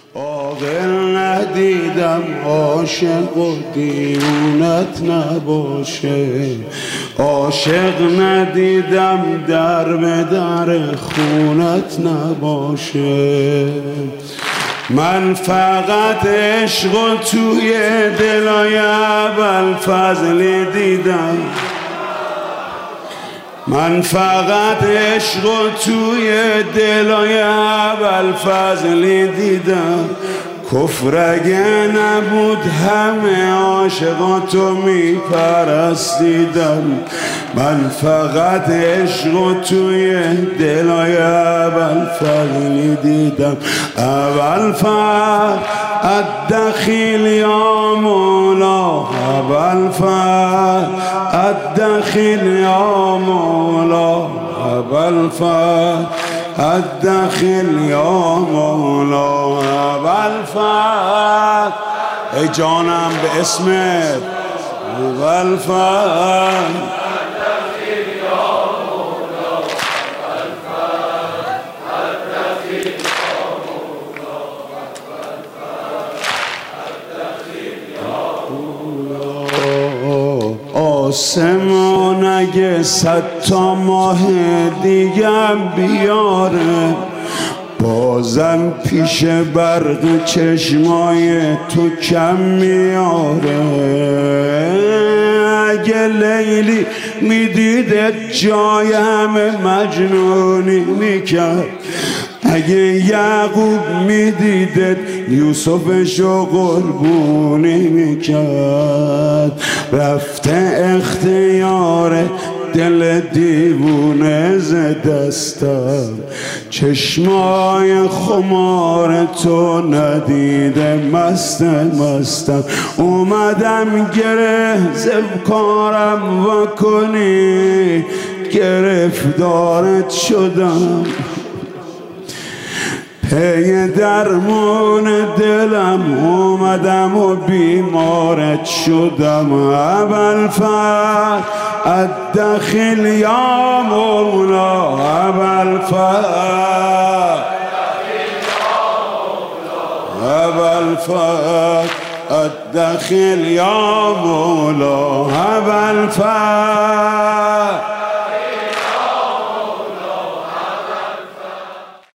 عاقل ندیدم عاشق و دیوونت نباشه، عاشق ندیدم در به در خونت نباشه. من فقط عشق و توی دلای ابوالفضل دیدم، من فقط عشق و توی دلای ابوالفضل دیدم. کفر اگه نبود همه عاشقاتو میپرستیدم. من فقط عشق و توی دلای ابوالفضل دیدم. ابوالفضل الدخیل یا مولا، ابوالفضل الدخیل یا مولا، ابوالفضل الدخیل یا مولا، ابوالفضل ای جانم به اسمت، ابوالفضل آسمان اگه 100 تا ماه دیگم بیاره، بازم پیش برق چشمای تو کم میاره. اگه لیلی میدیدت جای همه مجنونی میکرد، اگه یعقوب میدیدت یوسفشو قربونی میکرد. رفته اختیار دل دیوونه ز دستم، چشمای خمار تو ندیده مستم. اومدم گره زبکارم وکنی، گرفتارت شدم. پی درمون دلم اومدم و بیمارت شدم. ابوالفضل الدخیل یا مولا، ابوالفضل ابوالفضل الدخیل یا مولا، ابوالفضل